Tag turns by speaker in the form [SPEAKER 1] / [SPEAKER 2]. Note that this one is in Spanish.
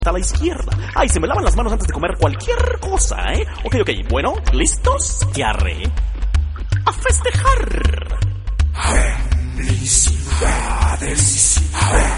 [SPEAKER 1] a la izquierda. Ay, se me lavan las manos antes de comer cualquier cosa, ¿eh? Ok, bueno, ¿listos? ¿Qué haré? ¡A festejar!
[SPEAKER 2] Felicidades.